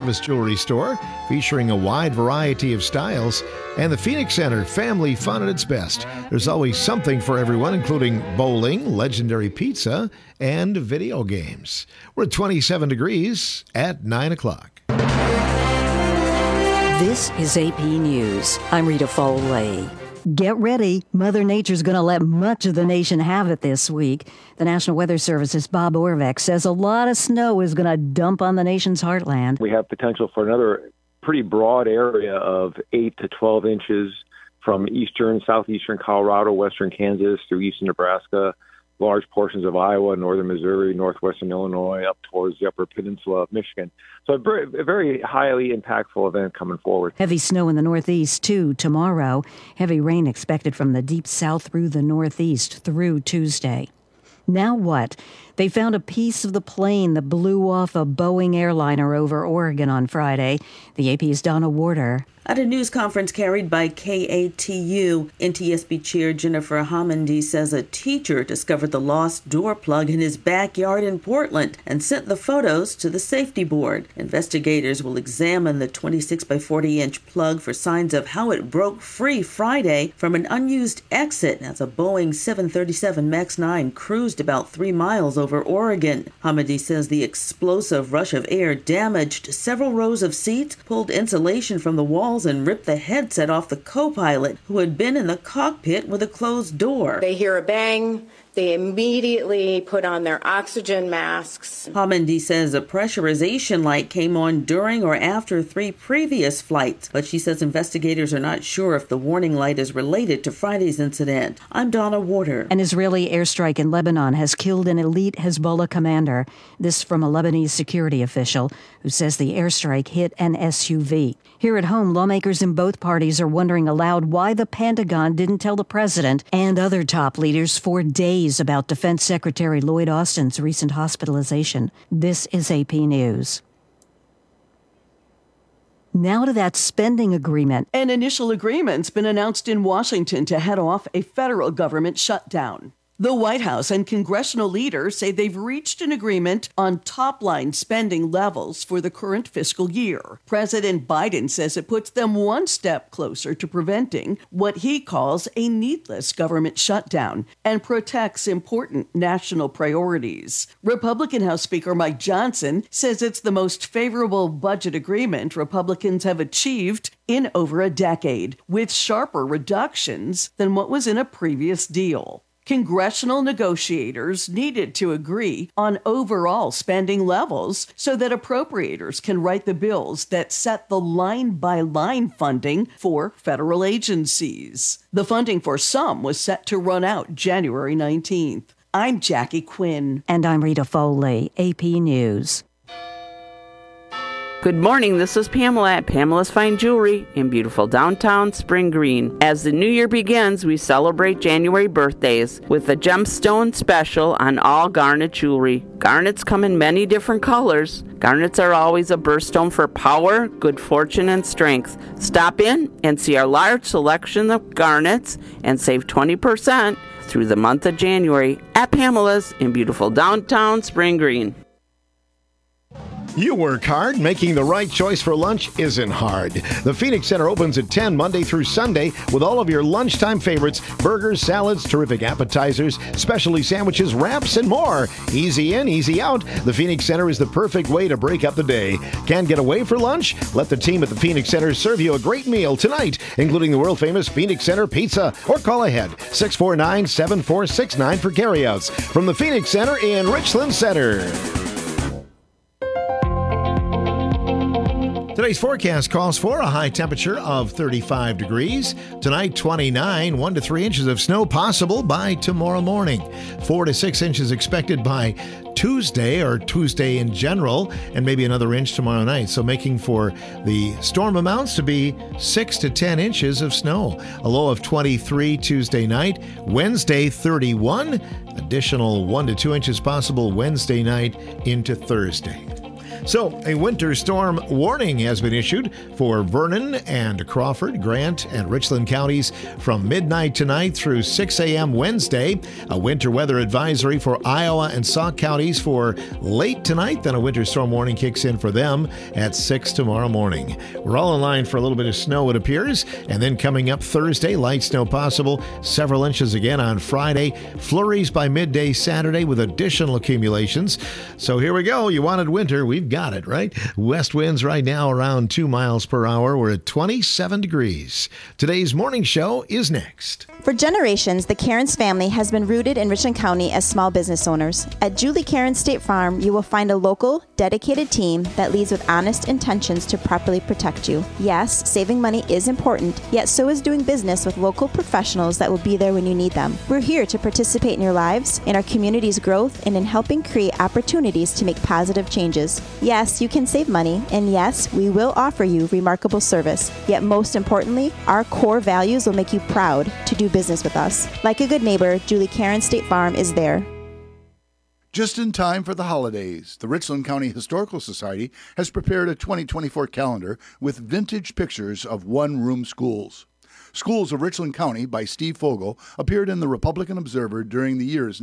Travis Jewelry Store, featuring a wide variety of styles, and the Phoenix Center, family fun at its best. There's always something for everyone, including bowling, legendary pizza, and video games. We're at 27 degrees at 9 o'clock. This is AP News. I'm Rita Foley. Get ready. Mother Nature's going to let much of the nation have it this week. The National Weather Service's Bob Orvek says a lot of snow is going to dump on the nation's heartland. We have potential for another pretty broad area of 8 to 12 inches from southeastern Colorado, western Kansas through eastern Nebraska, large portions of Iowa, northern Missouri, northwestern Illinois, up towards the upper peninsula of Michigan. So a very highly impactful event coming forward. Heavy snow in the northeast, too, tomorrow. Heavy rain expected from the deep south through the northeast through Tuesday. Now what? They found a piece of the plane that blew off a Boeing airliner over Oregon on Friday. The AP's Donna Warder. At a news conference carried by KATU, NTSB Chair Jennifer Homendy says a teacher discovered the lost door plug in his backyard in Portland and sent the photos to the safety board. Investigators will examine the 26 by 40-inch plug for signs of how it broke free Friday from an unused exit as a Boeing 737 MAX 9 cruised about 3 miles over Oregon. Homendy says the explosive rush of air damaged several rows of seats, pulled insulation from the walls, and ripped the headset off the co-pilot who had been in the cockpit with a closed door. They hear a bang. They immediately put on their oxygen masks. Homendy says a pressurization light came on during or after 3 previous flights, but she says investigators are not sure if the warning light is related to Friday's incident. I'm Donna Warder. An Israeli airstrike in Lebanon has killed an elite Hezbollah commander. This from a Lebanese security official who says the airstrike hit an SUV. Here at home, lawmakers in both parties are wondering aloud why the Pentagon didn't tell the president and other top leaders for days about Defense Secretary Lloyd Austin's recent hospitalization. This is AP News. Now to that spending agreement. An initial agreement's been announced in Washington to head off a federal government shutdown. The White House and congressional leaders say they've reached an agreement on top-line spending levels for the current fiscal year. President Biden says it puts them one step closer to preventing what he calls a needless government shutdown and protects important national priorities. Republican House Speaker Mike Johnson says it's the most favorable budget agreement Republicans have achieved in over a decade, with sharper reductions than what was in a previous deal. Congressional negotiators needed to agree on overall spending levels so that appropriators can write the bills that set the line-by-line funding for federal agencies. The funding for some was set to run out January 19th. I'm Jackie Quinn. And I'm Rita Foley, AP News. Good morning, this is Pamela at Pamela's Fine Jewelry in beautiful downtown Spring Green. As the new year begins, we celebrate January birthdays with a gemstone special on all garnet jewelry. Garnets come in many different colors. Garnets are always a birthstone for power, good fortune, and strength. Stop in and see our large selection of garnets and save 20% through the month of January at Pamela's in beautiful downtown Spring Green. You work hard. Making the right choice for lunch isn't hard. The Phoenix Center opens at 10 Monday through Sunday with all of your lunchtime favorites, burgers, salads, terrific appetizers, specialty sandwiches, wraps, and more. Easy in, easy out. The Phoenix Center is the perfect way to break up the day. Can't get away for lunch? Let the team at the Phoenix Center serve you a great meal tonight, including the world-famous Phoenix Center Pizza. Or call ahead, 649-7469 for carryouts. From the Phoenix Center in Richland Center. Today's forecast calls for a high temperature of 35 degrees. Tonight, 29, 1 to 3 inches of snow possible by tomorrow morning. 4 to 6 inches expected by Tuesday or Tuesday in general, and maybe another inch tomorrow night. So making for the storm amounts to be 6 to 10 inches of snow. A low of 23 Tuesday night. Wednesday, 31. Additional 1 to 2 inches possible Wednesday night into Thursday. So, a winter storm warning has been issued for Vernon and Crawford, Grant, and Richland counties from midnight tonight through 6 a.m. Wednesday. A winter weather advisory for Iowa and Sauk counties for late tonight. Then a winter storm warning kicks in for them at 6 tomorrow morning. We're all in line for a little bit of snow, it appears. And then coming up Thursday, light snow possible, several inches again on Friday. Flurries by midday Saturday with additional accumulations. So here we go. You wanted winter. We've got it, right? West winds right now around 2 miles per hour. We're at 27 degrees. Today's morning show is next. For generations, the Cairns family has been rooted in Richland County as small business owners. At Julie Cairns State Farm, you will find a local, dedicated team that leads with honest intentions to properly protect you. Yes, saving money is important, yet so is doing business with local professionals that will be there when you need them. We're here to participate in your lives, in our community's growth, and in helping create opportunities to make positive changes. Yes, you can save money, and yes, we will offer you remarkable service. Yet most importantly, our core values will make you proud to do business with us. Like a good neighbor, Julie Cairns State Farm is there. Just in time for the holidays, the Richland County Historical Society has prepared a 2024 calendar with vintage pictures of one-room schools. Schools of Richland County by Steve Fogel appeared in the Republican Observer during the years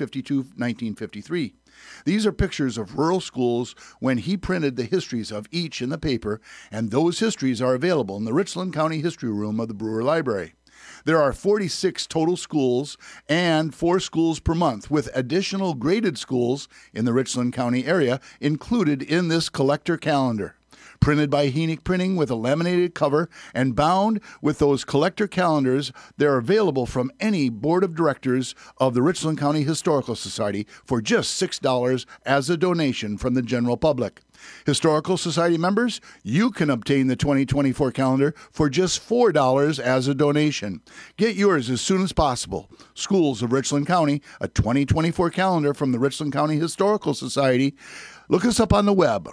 1952-1953. These are pictures of rural schools when he printed the histories of each in the paper, and those histories are available in the Richland County History Room of the Brewer Library. There are 46 total schools and 4 schools per month, with additional graded schools in the Richland County area included in this collector calendar. Printed by Henick Printing with a laminated cover and bound with those collector calendars, they're available from any board of directors of the Richland County Historical Society for just $6 as a donation from the general public. Historical Society members, you can obtain the 2024 calendar for just $4 as a donation. Get yours as soon as possible. Schools of Richland County, a 2024 calendar from the Richland County Historical Society. Look us up on the web,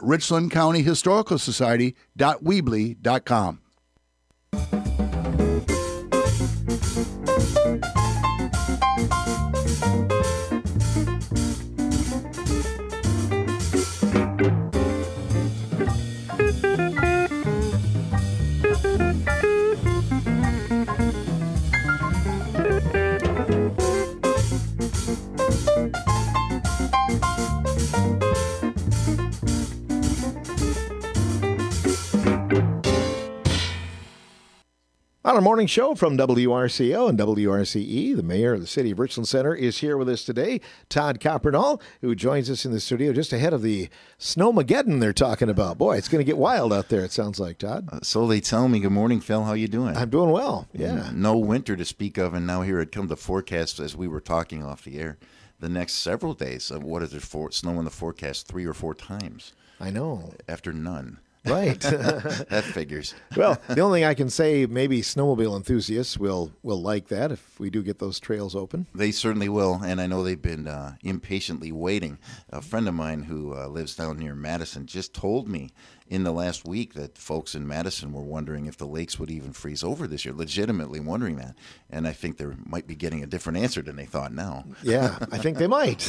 richlandcountyhistoricalsociety.weebly.com. On our morning show from WRCO and WRCE, the mayor of the city of Richland Center is here with us today, Todd Coppernall, who joins us in the studio just ahead of the Snowmageddon they're talking about. Boy, it's going to get wild out there, it sounds like, Todd. So they tell me. Good morning, Phil. How you doing? I'm doing well, yeah. No winter to speak of, and now here it comes the forecast as we were talking off the air. The next several days, what is there, snow in the forecast 3 or 4 times? I know. After none. Right. That figures. Well, the only thing I can say, maybe snowmobile enthusiasts will like that if we do get those trails open. They certainly will, and I know they've been impatiently waiting. A friend of mine who lives down near Madison just told me in the last week that folks in Madison were wondering if the lakes would even freeze over this year, legitimately wondering that. And I think they might be getting a different answer than they thought now. Yeah, I think they might.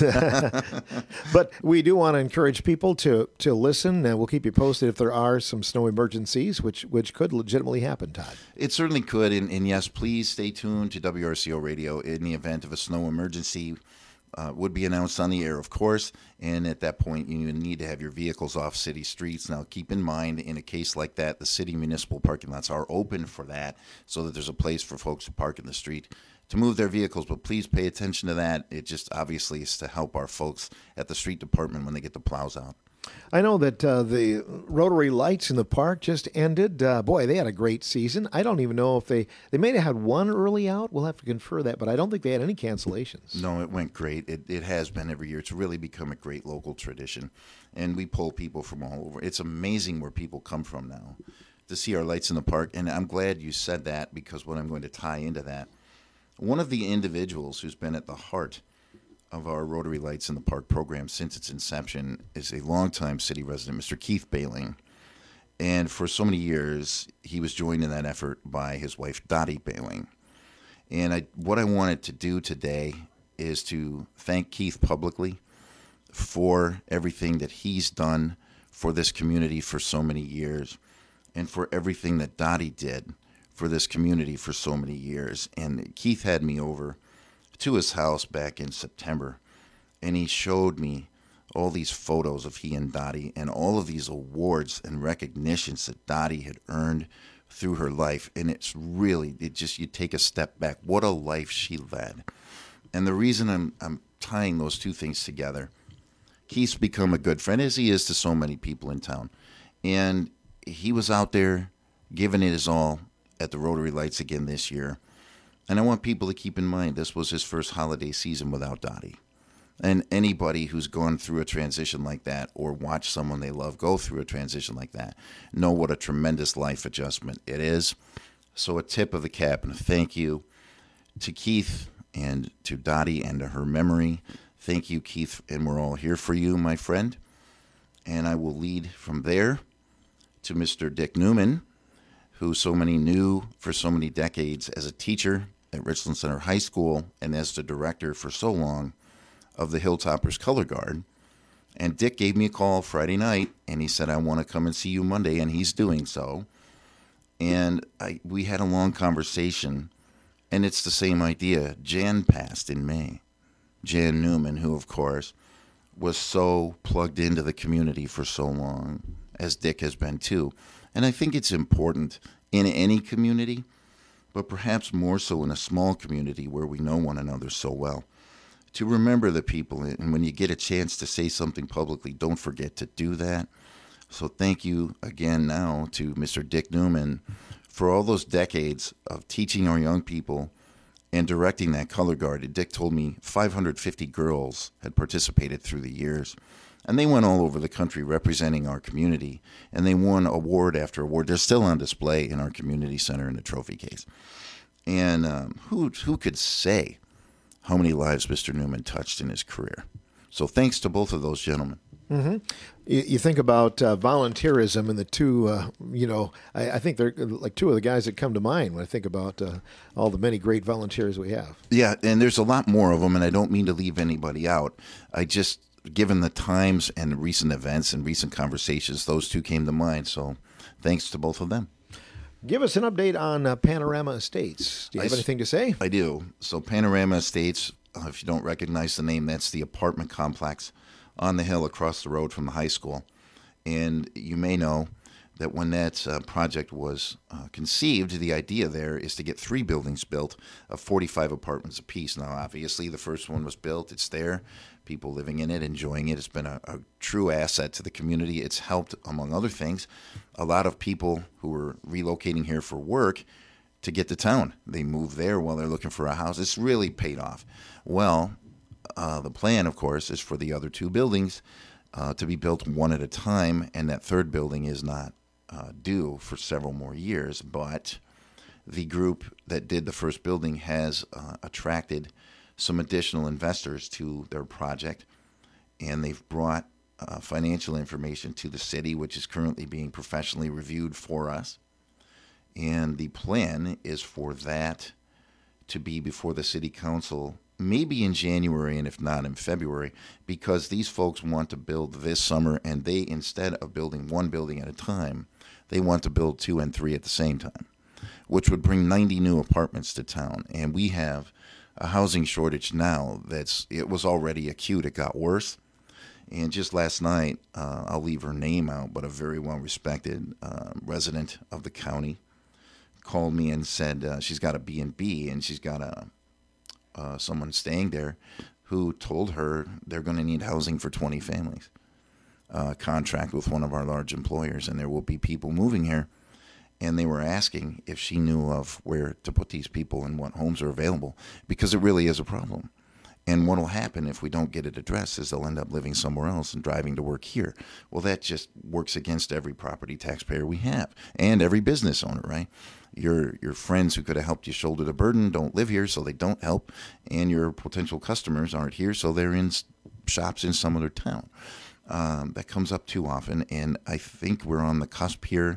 But we do want to encourage people to listen, and we'll keep you posted if there are some snow emergencies, which could legitimately happen, Todd. It certainly could, and yes, please stay tuned to WRCO Radio in the event of a snow emergency. Would be announced on the air, of course, and at that point you need to have your vehicles off city streets. Now, keep in mind, in a case like that, the city municipal parking lots are open for that, so that there's a place for folks to park in the street to move their vehicles, but please pay attention to that. It just obviously is to help our folks at the street department when they get the plows out. I know that the Rotary Lights in the park just ended. Boy, they had a great season. I don't even know if they may have had one early out. We'll have to confer that, but I don't think they had any cancellations. No, it went great. It has been every year. It's really become a great local tradition, and we pull people from all over. It's amazing where people come from now to see our lights in the park, and I'm glad you said that, because what I'm going to tie into that, one of the individuals who's been at the heart of our Rotary Lights in the Park program since its inception is a longtime city resident, Mr. Keith Bailing. And for so many years, he was joined in that effort by his wife, Dottie Bailing. And what I wanted to do today is to thank Keith publicly for everything that he's done for this community for so many years, and for everything that Dottie did for this community for so many years. And Keith had me over to his house back in September, and he showed me all these photos of he and Dottie and all of these awards and recognitions that Dottie had earned through her life. And it's really, you take a step back. What a life she led. And the reason I'm tying those two things together, Keith's become a good friend, as he is to so many people in town. And he was out there giving it his all at the Rotary Lights again this year. And I want people to keep in mind, this was his first holiday season without Dottie. And anybody who's gone through a transition like that or watched someone they love go through a transition like that know what a tremendous life adjustment it is. So a tip of the cap and a thank you to Keith and to Dottie and to her memory. Thank you, Keith, and we're all here for you, my friend. And I will lead from there to Mr. Dick Newman, who so many knew for so many decades as a teacher at Richland Center High School and as the director for so long of the Hilltoppers Color Guard. And Dick gave me a call Friday night, and he said, I want to come and see you Monday, and he's doing so. And we had a long conversation, and it's the same idea. Jan passed in May. Jan Newman, who, of course, was so plugged into the community for so long, as Dick has been too. And I think it's important in any community, but perhaps more so in a small community where we know one another so well, to remember the people. And when you get a chance to say something publicly, don't forget to do that. So thank you again now to Mr. Dick Newman for all those decades of teaching our young people and directing that color guard. Dick told me 550 girls had participated through the years. And they went all over the country representing our community. And they won award after award. They're still on display in our community center in a trophy case. And who could say how many lives Mr. Newman touched in his career? So thanks to both of those gentlemen. Mm-hmm. You think about volunteerism, and the two, I think they're like two of the guys that come to mind when I think about all the many great volunteers we have. Yeah, and there's a lot more of them, and I don't mean to leave anybody out. Given the times and recent events and recent conversations, those two came to mind. So thanks to both of them. Give us an update on Panorama Estates. Do you have anything to say? I do. So Panorama Estates, if you don't recognize the name, that's the apartment complex on the hill across the road from the high school. And you may know that when that project was conceived, the idea there is to get 3 buildings built of 45 apartments apiece. Now, obviously, the first one was built. It's there. People living in it, enjoying it. It's been a true asset to the community. It's helped, among other things, a lot of people who were relocating here for work to get to town. They move there while they're looking for a house. It's really paid off. Well, the plan, of course, is for the other 2 buildings to be built one at a time, and that 3rd building is not due for several more years. But the group that did the first building has attracted some additional investors to their project, and they've brought financial information to the city, which is currently being professionally reviewed for us. And the plan is for that to be before the city council maybe in January, and if not in February, because these folks want to build this summer, and they, instead of building 1 building at a time, they want to build 2 and 3 at the same time, which would bring 90 new apartments to town. And we have a housing shortage now it was already acute. It got worse. And just last night, I'll leave her name out, but a very well-respected resident of the county called me and said she's got a B&B, and she's got someone staying there who told her they're going to need housing for 20 families, contract with one of our large employers, and there will be people moving here. And they were asking if she knew of where to put these people and what homes are available, because it really is a problem. And what will happen if we don't get it addressed is they'll end up living somewhere else and driving to work here. Well, that just works against every property taxpayer we have and every business owner, right? Your friends who could have helped you shoulder the burden don't live here, so they don't help. And your potential customers aren't here, so they're in shops in some other town. That comes up too often, and I think we're on the cusp here.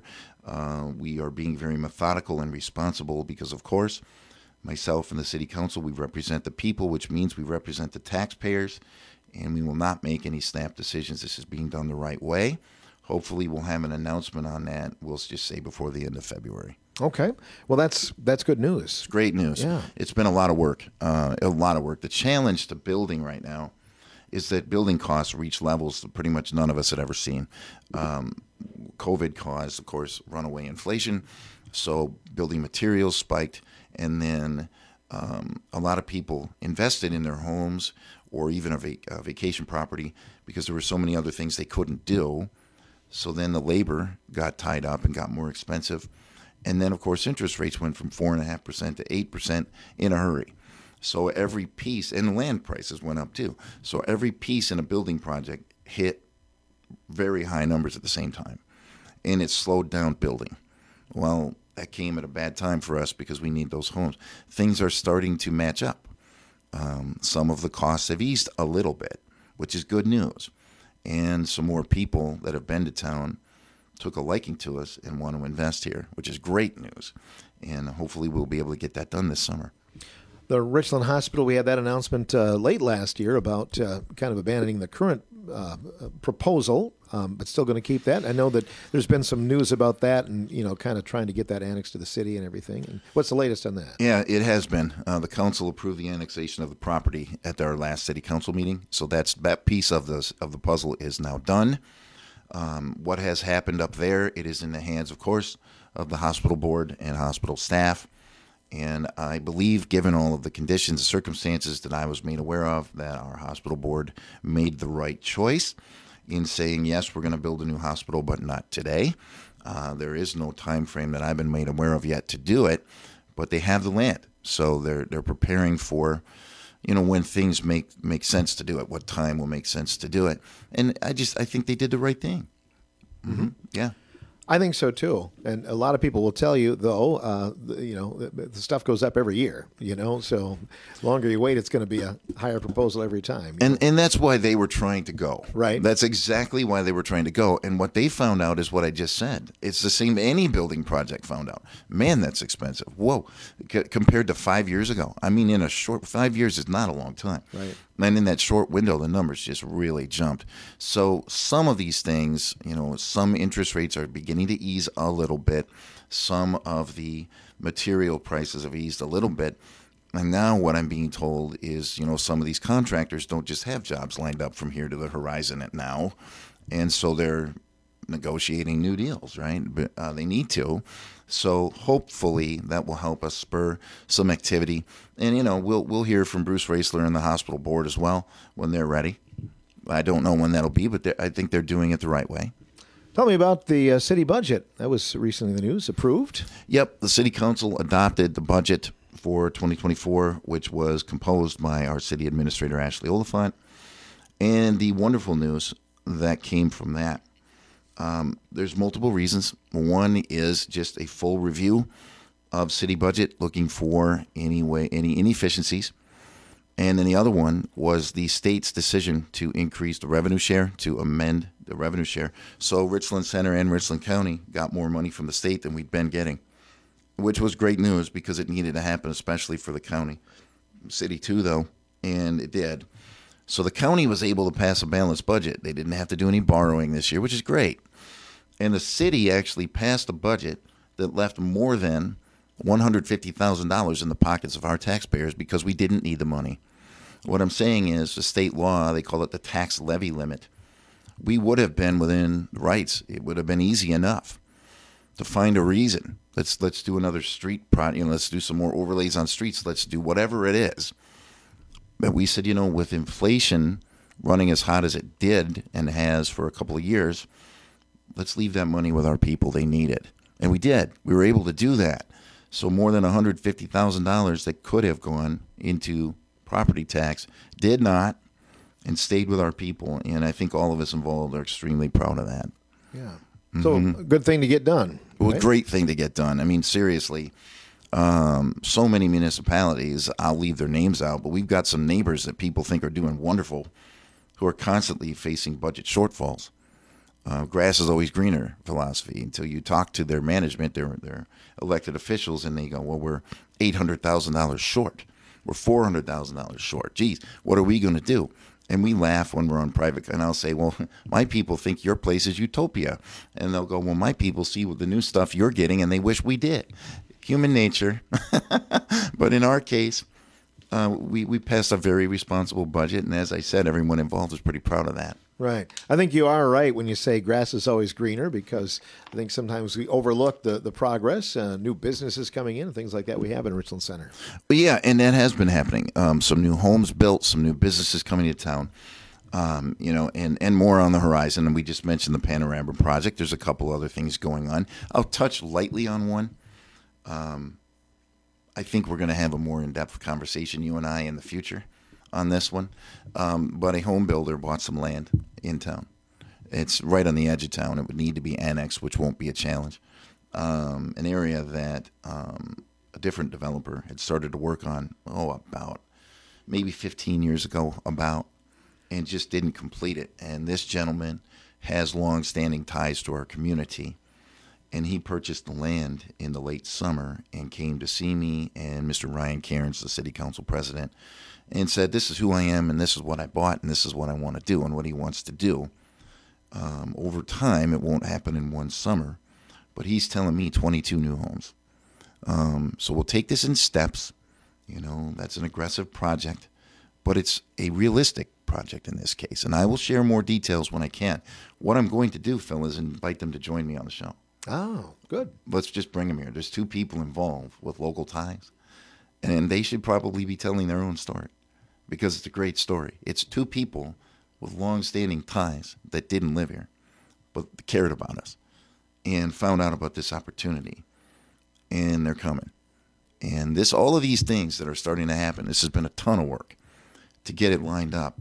We are being very methodical and responsible because, of course, myself and the city council, we represent the people, which means we represent the taxpayers, and we will not make any snap decisions. This is being done the right way. hopefully we'll have an announcement on that. We'll just say before the end of February. Okay. Well, that's good news. It's great news. Yeah. It's been a lot of work. The challenge to building right now is that building costs reach levels that pretty much none of us had ever seen. COVID caused, of course, runaway inflation, so building materials spiked, and then a lot of people invested in their homes or even a vacation property because there were so many other things they couldn't do. So then the labor got tied up and got more expensive. And then, of course, interest rates went from 4.5% to 8% in a hurry. So every piece, and land prices went up too. So every piece in a building project hit very high numbers at the same time. And it slowed down building. Well, that came at a bad time for us because we need those homes. Things are starting to match up. Some of the costs have eased a little bit, which is good news. And some more people that have been to town took a liking to us and want to invest here, which is great news. And hopefully we'll be able to get that done this summer. The Richland Hospital, we had that announcement late last year about kind of abandoning the current proposal, but still going to keep that. I know that there's been some news about that and, kind of trying to get that annexed to the city and everything. And what's the latest on that? Yeah, it has been. The council approved the annexation of the property at our last city council meeting. So that piece of the puzzle is now done. What has happened up there, it is in the hands, of course, of the hospital board and hospital staff. And I believe, given all of the conditions and circumstances that I was made aware of, that our hospital board made the right choice in saying, yes, we're going to build a new hospital, but not today. There is no time frame that I've been made aware of yet to do it, but they have the land. So they're preparing for, when things make sense to do it, what time will make sense to do it. And I think they did the right thing. Mm-hmm. Yeah. I think so too, and a lot of people will tell you, though, the stuff goes up every year. So the longer you wait, it's going to be a higher proposal every time. And that's why they were trying to go. Right. That's exactly why they were trying to go. And what they found out is what I just said. It's the same any building project found out. Man, that's expensive. Whoa, compared to 5 years ago. I mean, in a short 5 years is not a long time. Right. And in that short window, the numbers just really jumped. So some of these things, some interest rates are beginning to ease a little bit. Some of the material prices have eased a little bit. And now what I'm being told is, some of these contractors don't just have jobs lined up from here to the horizon at now. And so they're negotiating new deals, right? But they need to. So hopefully that will help us spur some activity. And, we'll hear from Bruce Raisler and the hospital board as well when they're ready. I don't know when that'll be, but I think they're doing it the right way. Tell me about the city budget. That was recently in the news. Approved? Yep. The city council adopted the budget for 2024, which was composed by our city administrator, Ashley Oliphant. And the wonderful news that came from that, there's multiple reasons. One is just a full review of city budget, looking for any inefficiencies. And then the other one was the state's decision to increase the revenue share, to amend the revenue share. So Richland Center and Richland County got more money from the state than we'd been getting, which was great news because it needed to happen, especially for the county. City too, though, and it did. So the county was able to pass a balanced budget. They didn't have to do any borrowing this year, which is great. And the city actually passed a budget that left more than $150,000 in the pockets of our taxpayers because we didn't need the money. What I'm saying is the state law, they call it the tax levy limit. We would have been within rights. It would have been easy enough to find a reason. Let's do another street project. Let's do some more overlays on streets. Let's do whatever it is. But we said, with inflation running as hot as it did and has for a couple of years, let's leave that money with our people. They need it. And we did. We were able to do that. So more than $150,000 that could have gone into property tax did not and stayed with our people. And I think all of us involved are extremely proud of that. Yeah. So good thing to get done. Well, right? Great thing to get done. I mean, seriously, so many municipalities, I'll leave their names out, but we've got some neighbors that people think are doing wonderful who are constantly facing budget shortfalls. Grass is always greener philosophy until you talk to their management, their elected officials, and they go, well, we're $800,000 short. We're $400,000 short. Geez, what are we going to do? And we laugh when we're on private, and I'll say, well, my people think your place is utopia. And they'll go, well, my people see the new stuff you're getting, and they wish we did. Human nature. But in our case, we passed a very responsible budget, and as I said, everyone involved is pretty proud of that. Right. I think you are right when you say grass is always greener, because I think sometimes we overlook the progress, new businesses coming in, and things like that we have in Richland Center. But yeah, and that has been happening. Some new homes built, some new businesses coming to town, and more on the horizon. And we just mentioned the Panorama project. There's a couple other things going on. I'll touch lightly on one. I think we're going to have a more in-depth conversation, you and I, in the future on this one. But a home builder bought some land in town. It's right on the edge of town. It would need to be annexed, which won't be a challenge. An area that a different developer had started to work on, about maybe 15 years ago, and just didn't complete it. And this gentleman has long-standing ties to our community. And he purchased the land in the late summer and came to see me and Mr. Ryan Cairns, the city council president, and said, this is who I am, and this is what I bought, and this is what I want to do, and what he wants to do. Over time, it won't happen in one summer, but he's telling me 22 new homes. So we'll take this in steps. That's an aggressive project, but it's a realistic project in this case, and I will share more details when I can. What I'm going to do, Phil, is invite them to join me on the show. Oh, good. Let's just bring them here. There's 2 people involved with local ties, and they should probably be telling their own story because it's a great story. It's 2 people with long-standing ties that didn't live here but cared about us and found out about this opportunity, and they're coming. And all of these things that are starting to happen, this has been a ton of work to get it lined up.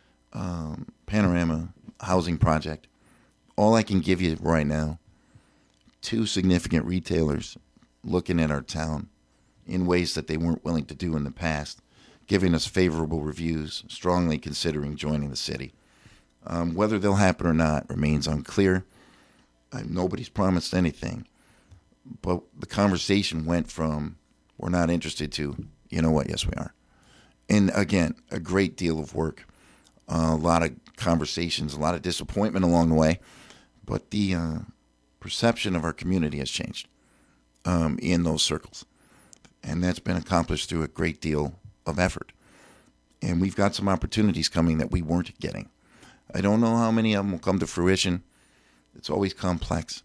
Panorama housing project, all I can give you right now, 2 significant retailers looking at our town in ways that they weren't willing to do in the past, giving us favorable reviews, strongly considering joining the city. Whether they'll happen or not remains unclear. Nobody's promised anything. But the conversation went from, we're not interested, to, you know what, yes we are. And again, a great deal of work, a lot of conversations, a lot of disappointment along the way. But the perception of our community has changed in those circles. And that's been accomplished through a great deal of effort. And we've got some opportunities coming that we weren't getting. I don't know how many of them will come to fruition. It's always complex.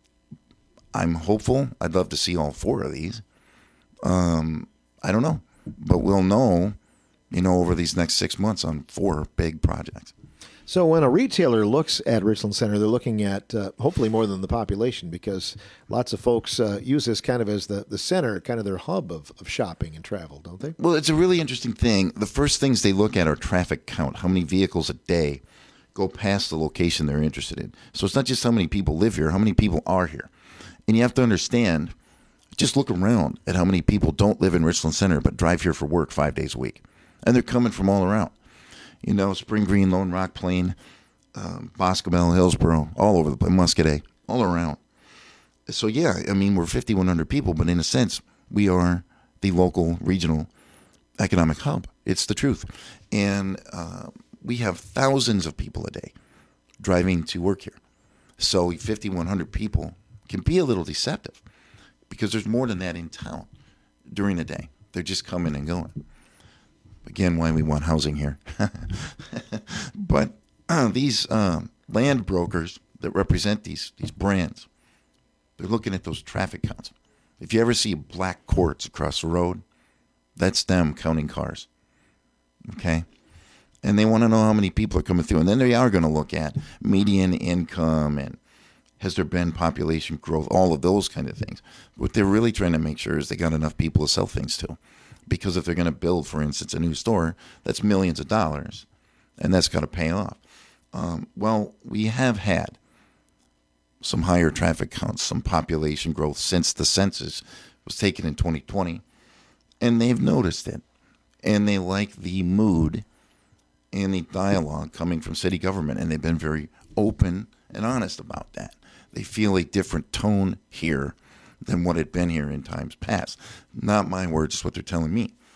I'm hopeful. I'd love to see all 4 of these. I don't know. But we'll know, over these next 6 months on 4 big projects. So when a retailer looks at Richland Center, they're looking at hopefully more than the population, because lots of folks use this kind of as the center, kind of their hub of shopping and travel, don't they? Well, it's a really interesting thing. The first things they look at are traffic count, how many vehicles a day go past the location they're interested in. So it's not just how many people live here, how many people are here. And you have to understand, just look around at how many people don't live in Richland Center but drive here for work 5 days a week. And they're coming from all around. Spring Green, Lone Rock Plain, Boscobel, Hillsborough, all over the place, Muscadet, all around. So, yeah, we're 5,100 people, but in a sense, we are the local, regional economic hub. It's the truth. And we have thousands of people a day driving to work here. So 5,100 people can be a little deceptive because there's more than that in town during the day. They're just coming and going. Again, why we want housing here. But these land brokers that represent these brands, they're looking at those traffic counts. If you ever see black courts across the road, that's them counting cars. Okay? And they want to know how many people are coming through. And then they are going to look at median income and has there been population growth, all of those kind of things. What they're really trying to make sure is they got enough people to sell things to. Because if they're going to build, for instance, a new store, that's millions of dollars, and that's got to pay off. Well, we have had some higher traffic counts, some population growth since the census was taken in 2020, and they've noticed it. And they like the mood and the dialogue coming from city government, and they've been very open and honest about that. They feel a different tone here than what had been here in times past. Not my words, it's what they're telling me.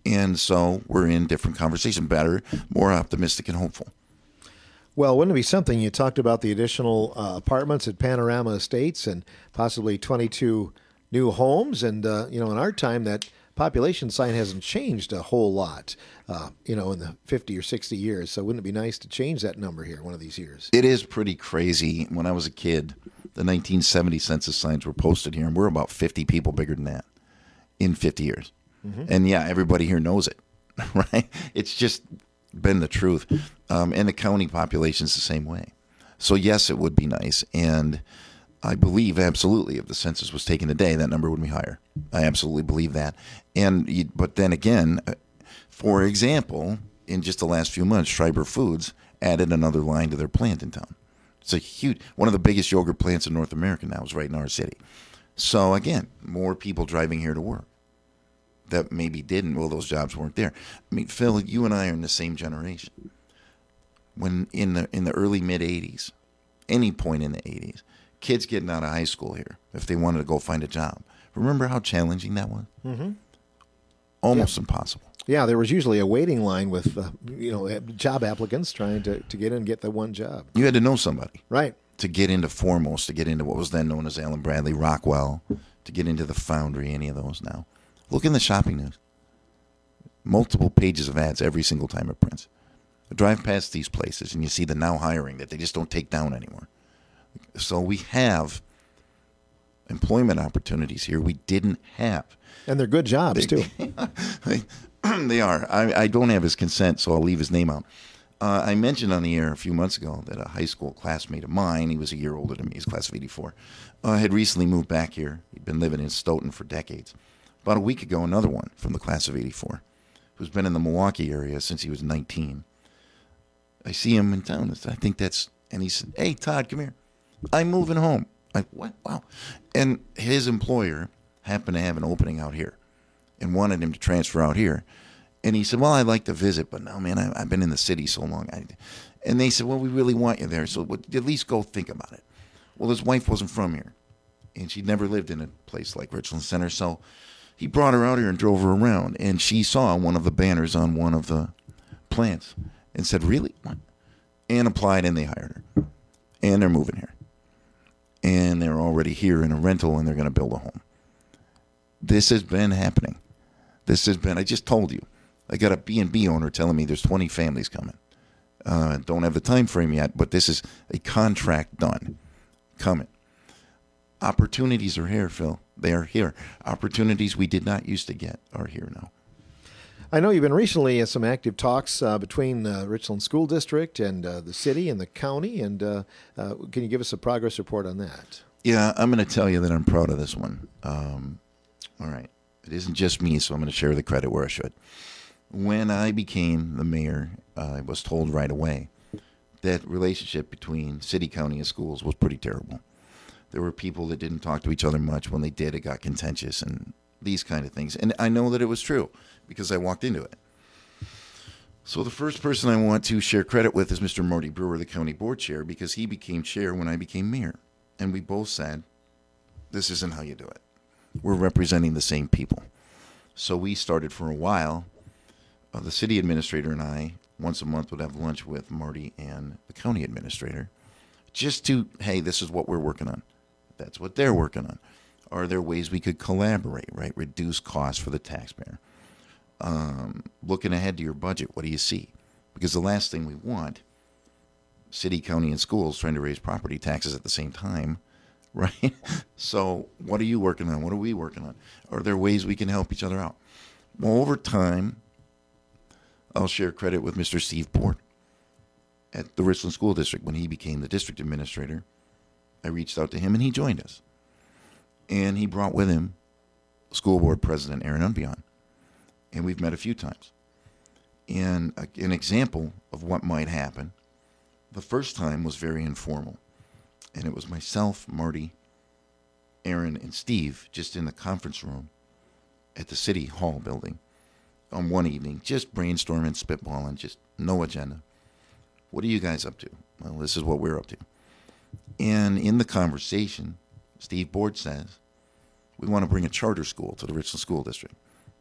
And so we're in different conversation, better, more optimistic and hopeful. Well, wouldn't it be something? You talked about the additional apartments at Panorama Estates and possibly 22 new homes. And, in our time, that population sign hasn't changed a whole lot, in the 50 or 60 years. So wouldn't it be nice to change that number here one of these years? It is pretty crazy. When I was a kid, the 1970 census signs were posted here, and we're about 50 people bigger than that in 50 years. Mm-hmm. And, yeah, everybody here knows it, right? It's just been the truth. And the county population's the same way. So, yes, it would be nice. And I believe absolutely if the census was taken today, that number would be higher. I absolutely believe that. But then again, for example, in just the last few months, Schreiber Foods added another line to their plant in town. It's a huge, one of the biggest yogurt plants in North America now is right in our city. So, again, more people driving here to work that maybe didn't. Well, those jobs weren't there. I mean, Phil, you and I are in the same generation. When in the early mid-'80s, any point in the 80s, kids getting out of high school here, if they wanted to go find a job, remember how challenging that was? Mm-hmm. Almost impossible. Yeah, there was usually a waiting line with job applicants trying to get in and get the one job. You had to know somebody. Right. To get into Foremost, to get into what was then known as Allen Bradley, Rockwell, to get into the Foundry, any of those now. Look in the shopping news. Multiple pages of ads every single time it prints. I drive past these places and you see the now hiring that they just don't take down anymore. So we have employment opportunities here we didn't have. And they're good jobs, too. They are. I don't have his consent, so I'll leave his name out. I mentioned on the air a few months ago that a high school classmate of mine, he was a year older than me, he's class of 84, had recently moved back here. He'd been living in Stoughton for decades. About a week ago, another one from the class of 84, who's been in the Milwaukee area since he was 19. I see him in town. I think that's, and he said, "Hey, Todd, come here. I'm moving home." What? Wow. And his employer happened to have an opening out here and wanted him to transfer out here. And he said, "Well, I'd like to visit, but no, man, I've been in the city so long." And they said, "Well, we really want you there, so at least go think about it." Well, his wife wasn't from here, and she'd never lived in a place like Richland Center, so he brought her out here and drove her around, and she saw one of the banners on one of the plants and said, "Really?" And applied, and they hired her. And they're moving here. And they're already here in a rental, and they're going to build a home. This has been happening. I just told you. I got a B&B owner telling me there's 20 families coming. Don't have the time frame yet, but this is a contract done. Coming. Opportunities are here, Phil. They are here. Opportunities we did not used to get are here now. I know you've been recently in some active talks between the Richland School District and the city and the county, and can you give us a progress report on that? Yeah, I'm going to tell you that I'm proud of this one. All right. It isn't just me, so I'm going to share the credit where I should. When I became the mayor, I was told right away that relationship between city, county, and schools was pretty terrible. There were people that didn't talk to each other much. When they did, it got contentious and these kind of things. And I know that it was true because I walked into it. So the first person I want to share credit with is Mr. Marty Brewer, the county board chair, because he became chair when I became mayor. And we both said, this isn't how you do it. We're representing the same people. So we started for a while. The city administrator and I, once a month, would have lunch with Marty and the county administrator just to, hey, this is what we're working on. That's what they're working on. Are there ways we could collaborate, right? Reduce costs for the taxpayer. Looking ahead to your budget, what do you see? Because the last thing we want, city, county, and schools trying to raise property taxes at the same time, right? So what are you working on? What are we working on? Are there ways we can help each other out? Well, over time, I'll share credit with Mr. Steve Board at the Richland School District. When he became the district administrator, I reached out to him, and he joined us. And he brought with him school board president Aaron Unbeyond. And we've met a few times. And an example of what might happen, the first time was very informal. And it was myself, Marty, Aaron, and Steve just in the conference room at the City Hall building on one evening, just brainstorming, spitballing, just no agenda. What are you guys up to? Well, this is what we're up to. And in the conversation, Steve Board says, we want to bring a charter school to the Richland School District.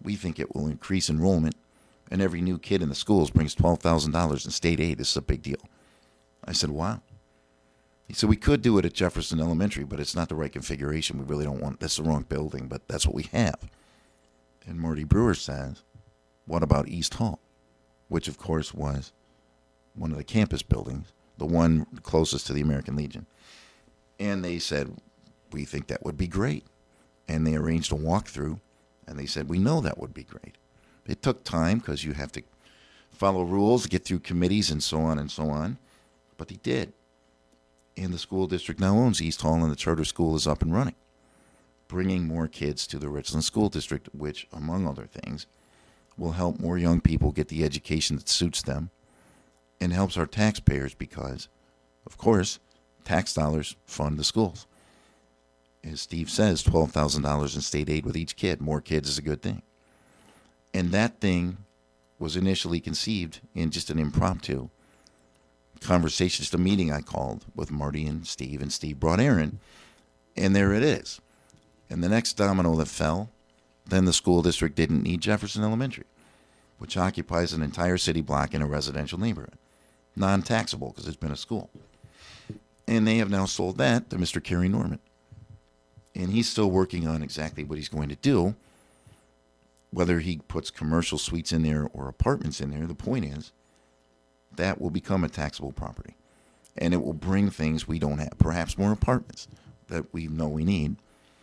We think it will increase enrollment, and every new kid in the schools brings $12,000 in state aid. This is a big deal. I said, wow. He said, we could do it at Jefferson Elementary, but it's not the right configuration. We really don't want, that's the wrong building, but that's what we have. And Marty Brewer says, what about East Hall? Which, of course, was one of the campus buildings, the one closest to the American Legion. And they said, we think that would be great. And they arranged a walkthrough, and they said, we know that would be great. It took time because you have to follow rules, get through committees, and so on and so on. But they did. And the school district now owns East Hall, and the charter school is up and running, bringing more kids to the Richland School District, which, among other things, will help more young people get the education that suits them and helps our taxpayers because, of course, tax dollars fund the schools. As Steve says, $12,000 in state aid with each kid. More kids is a good thing. And that thing was initially conceived in just an impromptu conversation, just a meeting I called with Marty and Steve brought Aaron, and there it is. And the next domino that fell, then the school district didn't need Jefferson Elementary, which occupies an entire city block in a residential neighborhood. Non-taxable because it's been a school. And they have now sold that to Mr. Kerry Norman. And he's still working on exactly what he's going to do. Whether he puts commercial suites in there or apartments in there, the point is that will become a taxable property. And it will bring things we don't have, perhaps more apartments that we know we need.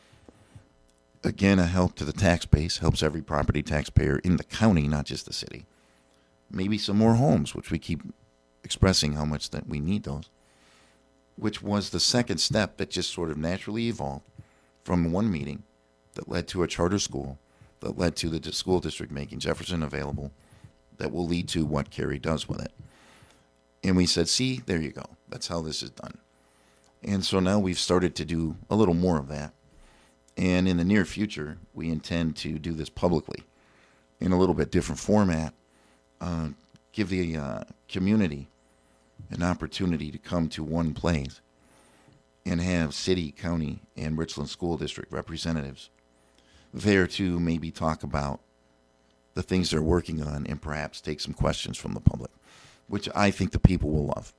Again, a help to the tax base, helps every property taxpayer in the county, not just the city. Maybe some more homes, which we keep expressing how much that we need those, which was the second step that just sort of naturally evolved from one meeting that led to a charter school, that led to the school district making Jefferson available, that will lead to what Kerry does with it. And we said, see, there you go. That's how this is done. And so now we've started to do a little more of that. And in the near future, we intend to do this publicly in a little bit different format, give the community an opportunity to come to one place and have city, county, and Richland School District representatives there to maybe talk about the things they're working on and perhaps take some questions from the public, which I think the people will love.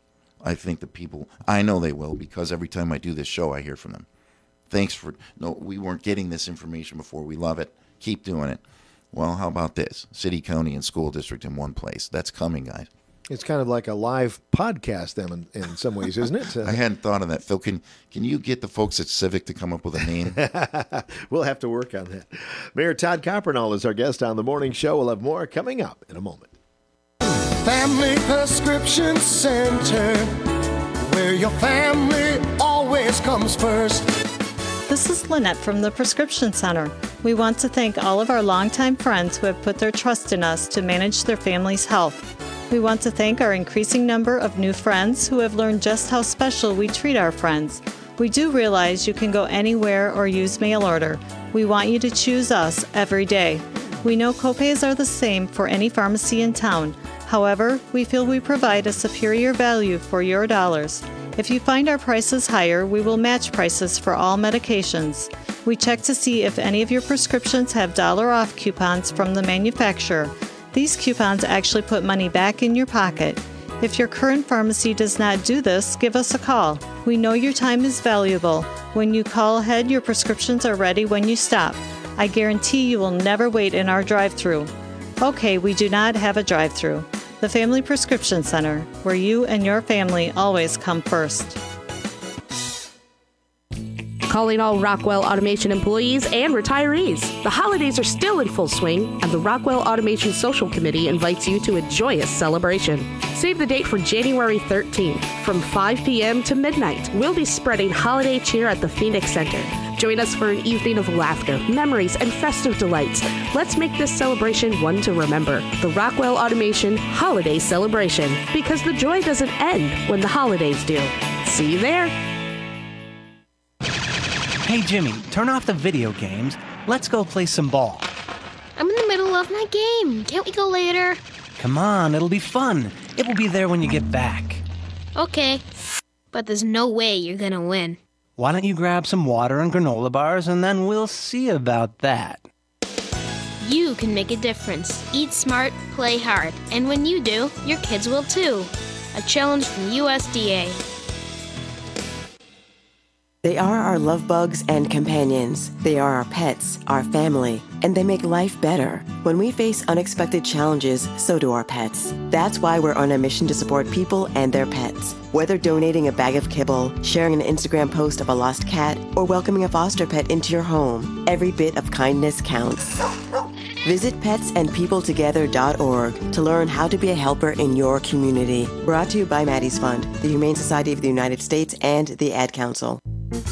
I know they will, because every time I do this show, I hear from them. We weren't getting this information before. We love it. Keep doing it. Well, how about this? City, county, and school district in one place. That's coming, guys. It's kind of like a live podcast then in some ways, isn't it? I hadn't thought of that. Phil, can you get the folks at Civic to come up with a name? We'll have to work on that. Mayor Todd Coppernall is our guest on the morning show. We'll have more coming up in a moment. Family Prescription Center, where your family always comes first. This is Lynette from the Prescription Center. We want to thank all of our longtime friends who have put their trust in us to manage their family's health. We want to thank our increasing number of new friends who have learned just how special we treat our friends. We do realize you can go anywhere or use mail order. We want you to choose us every day. We know copays are the same for any pharmacy in town. However, we feel we provide a superior value for your dollars. If you find our prices higher, we will match prices for all medications. We check to see if any of your prescriptions have $off coupons from the manufacturer. These coupons actually put money back in your pocket. If your current pharmacy does not do this, give us a call. We know your time is valuable. When you call ahead, your prescriptions are ready when you stop. I guarantee you will never wait in our drive-thru. Okay, we do not have a drive-thru. The Family Prescription Center, where you and your family always come first. Calling all Rockwell Automation employees and retirees. The holidays are still in full swing, and the Rockwell Automation Social Committee invites you to a joyous celebration. Save the date for January 13th. From 5 p.m. to midnight, we'll be spreading holiday cheer at the Phoenix Center. Join us for an evening of laughter, memories, and festive delights. Let's make this celebration one to remember. The Rockwell Automation Holiday Celebration, because the joy doesn't end when the holidays do. See you there. Hey, Jimmy, turn off the video games. Let's go play some ball. I'm in the middle of my game. Can't we go later? Come on, it'll be fun. It will be there when you get back. Okay, but there's no way you're gonna win. Why don't you grab some water and granola bars, and then we'll see about that. You can make a difference. Eat smart, play hard. And when you do, your kids will too. A challenge from USDA. They are our love bugs and companions. They are our pets, our family, and they make life better. When we face unexpected challenges, so do our pets. That's why we're on a mission to support people and their pets. Whether donating a bag of kibble, sharing an Instagram post of a lost cat, or welcoming a foster pet into your home, every bit of kindness counts. Visit petsandpeopletogether.org to learn how to be a helper in your community. Brought to you by Maddie's Fund, the Humane Society of the United States, and the Ad Council.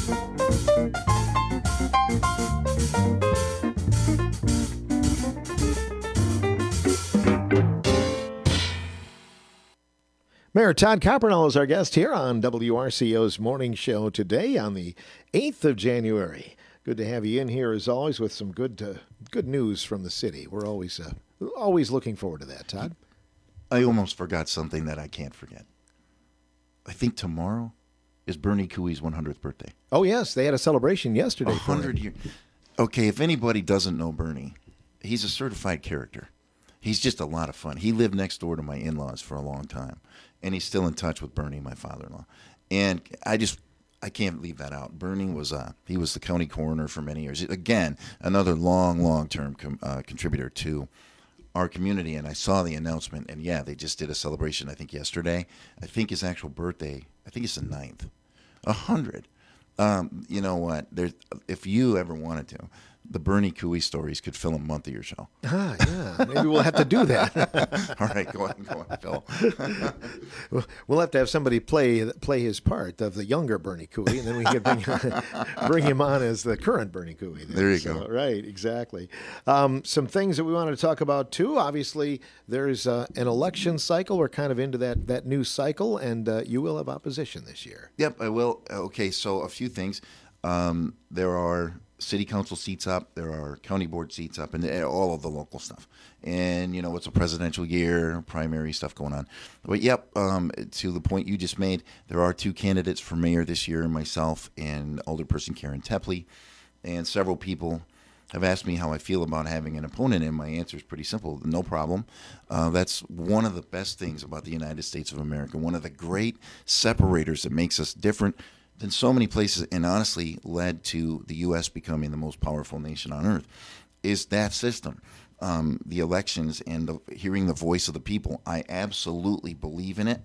Mayor Todd Copernall is our guest here on WRCO's morning show today on the 8th of January. Good to have you in here as always with some good news from the city. We're always looking forward to that, Todd. I almost forgot something that I can't forget. I think tomorrow is Bernie Cooey's 100th birthday. Oh, yes. They had a celebration yesterday. 100 years. Okay, if anybody doesn't know Bernie, he's a certified character. He's just a lot of fun. He lived next door to my in-laws for a long time, and he's still in touch with Bernie, my father-in-law. And I can't leave that out. Bernie was he was the county coroner for many years. Again, another long-term contributor to our community. And I saw the announcement, and yeah, they just did a celebration, I think, yesterday. I think his actual birthday, I think it's the 9th. 100. You know what? If you ever wanted to, the Bernie Cooey stories could fill a month of your show. Yeah. Maybe we'll have to do that. All right, go on, Phil. We'll have to have somebody play his part of the younger Bernie Cooey, and then we can bring him on as the current Bernie Cooey. There you go. Right, exactly. Some things that we wanted to talk about, too. Obviously, there's an election cycle. We're kind of into that new cycle, and you will have opposition this year. Yep, I will. Okay, so a few things. There are city council seats up, there are county board seats up, and all of the local stuff. And, you know, it's a presidential year, primary stuff going on. But, yep, to the point you just made, there are 2 candidates for mayor this year, myself and Alderperson Karen Tepley. And several people have asked me how I feel about having an opponent, and my answer is pretty simple. No problem. That's one of the best things about the United States of America, one of the great separators that makes us different than so many places, and honestly led to the U.S. becoming the most powerful nation on earth, is that system. The elections and hearing the voice of the people. I absolutely believe in it.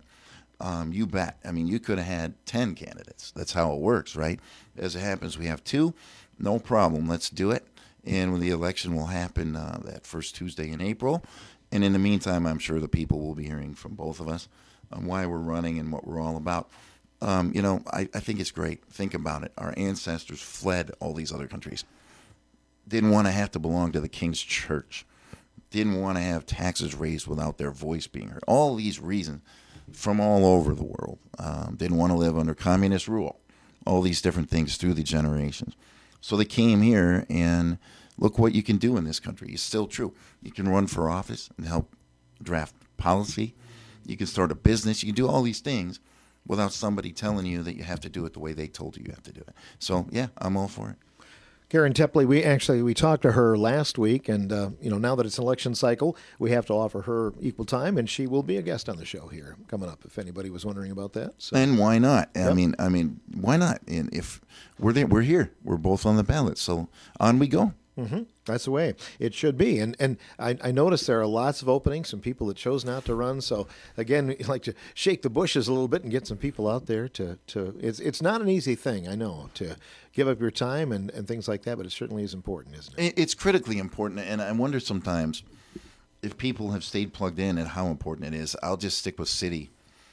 You bet. I mean, you could have had 10 candidates. That's how it works, right? As it happens, we have 2. No problem. Let's do it. And when the election will happen that first Tuesday in April. And in the meantime, I'm sure the people will be hearing from both of us on why we're running and what we're all about. You know, I think it's great. Think about it. Our ancestors fled all these other countries. Didn't want to have to belong to the King's Church. Didn't want to have taxes raised without their voice being heard. All these reasons from all over the world. Didn't want to live under communist rule. All these different things through the generations. So they came here, and look what you can do in this country. It's still true. You can run for office and help draft policy. You can start a business. You can do all these things without somebody telling you that you have to do it the way they told you have to do it. So, yeah, I'm all for it. Karen Tepley, we talked to her last week, and now that it's an election cycle, we have to offer her equal time, and she will be a guest on the show here coming up. If anybody was wondering about that, so. And why not? Yep. I mean, why not? And if we're there, we're here. We're both on the ballot, so on we go. Mm-hmm. That's the way it should be. And I noticed there are lots of openings, some people that chose not to run. So, again, you like to shake the bushes a little bit and get some people out there to it's not an easy thing, I know, to give up your time and things like that, but it certainly is important, isn't it? It's critically important, and I wonder sometimes if people have stayed plugged in at how important it is. I'll just stick with city.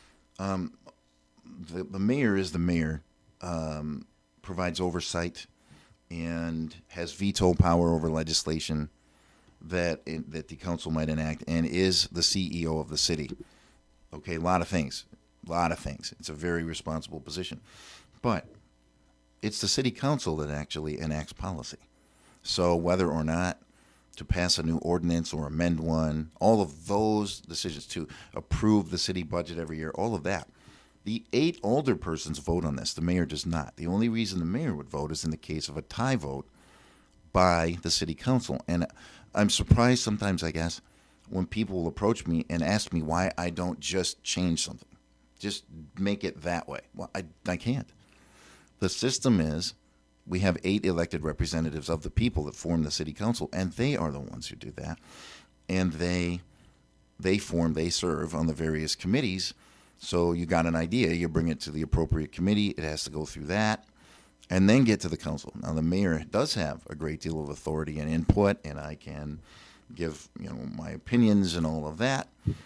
The mayor is the mayor, provides oversight, and has veto power over legislation that the council might enact, and is the CEO of the city. Okay, a lot of things. It's a very responsible position. But it's the city council that actually enacts policy. So whether or not to pass a new ordinance or amend one, all of those decisions, to approve the city budget every year, all of that. The 8 alderpersons vote on this. The mayor does not. The only reason the mayor would vote is in the case of a tie vote. by the city council. And I'm surprised sometimes, I guess, when people will approach me and ask me why I don't just change something, just make it that way. Well, I can't. The system is we have 8 elected representatives of the people that form the city council, and they are the ones who do that. And they serve on the various committees. So you got an idea, you bring it to the appropriate committee, it has to go through that, and then get to the council. Now, the mayor does have a great deal of authority and input, and I can give my opinions and all of that.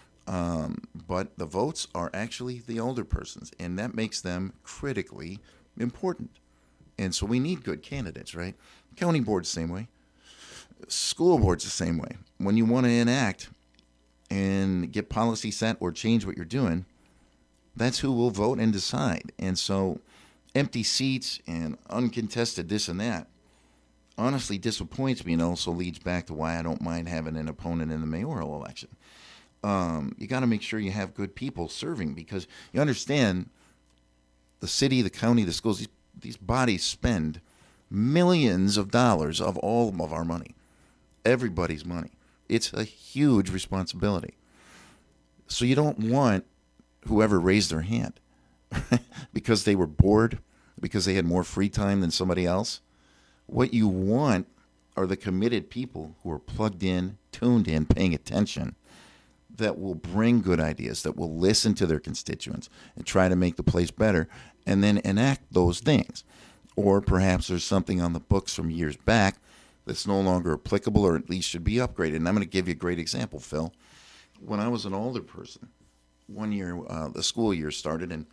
But the votes are actually the older persons, and that makes them critically important. And so we need good candidates, right? County board's the same way. School board's the same way. When you want to enact and get policy set or change what you're doing, that's who will vote and decide. And so empty seats and uncontested this and that honestly disappoints me, and also leads back to why I don't mind having an opponent in the mayoral election. You got to make sure you have good people serving, because you understand the city, the county, the schools, these bodies spend millions of dollars of all of our money, everybody's money. It's a huge responsibility. So you don't want whoever raised their hand because they were bored, because they had more free time than somebody else. What you want are the committed people who are plugged in, tuned in, paying attention, that will bring good ideas, that will listen to their constituents and try to make the place better, and then enact those things. Or perhaps there's something on the books from years back that's no longer applicable, or at least should be upgraded. And I'm going to give you a great example, Phil. When I was an older person, one year the school year started, and